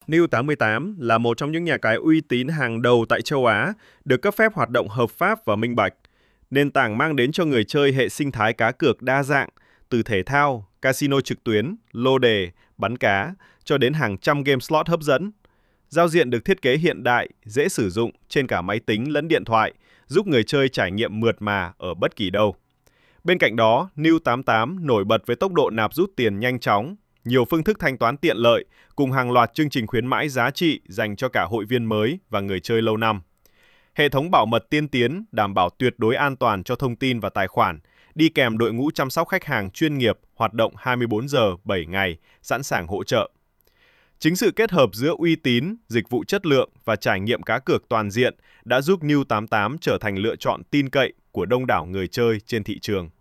New88 là một trong những nhà cái uy tín hàng đầu tại châu Á, được cấp phép hoạt động hợp pháp và minh bạch. Nền tảng mang đến cho người chơi hệ sinh thái cá cược đa dạng, từ thể thao, casino trực tuyến, lô đề, bắn cá, cho đến hàng trăm game slot hấp dẫn. Giao diện được thiết kế hiện đại, dễ sử dụng trên cả máy tính lẫn điện thoại, giúp người chơi trải nghiệm mượt mà ở bất kỳ đâu. Bên cạnh đó, New88 nổi bật với tốc độ nạp rút tiền nhanh chóng, nhiều phương thức thanh toán tiện lợi, cùng hàng loạt chương trình khuyến mãi giá trị dành cho cả hội viên mới và người chơi lâu năm. Hệ thống bảo mật tiên tiến đảm bảo tuyệt đối an toàn cho thông tin và tài khoản, đi kèm đội ngũ chăm sóc khách hàng chuyên nghiệp hoạt động 24 giờ 7 ngày, sẵn sàng hỗ trợ. Chính sự kết hợp giữa uy tín, dịch vụ chất lượng và trải nghiệm cá cược toàn diện đã giúp New88 trở thành lựa chọn tin cậy của đông đảo người chơi trên thị trường.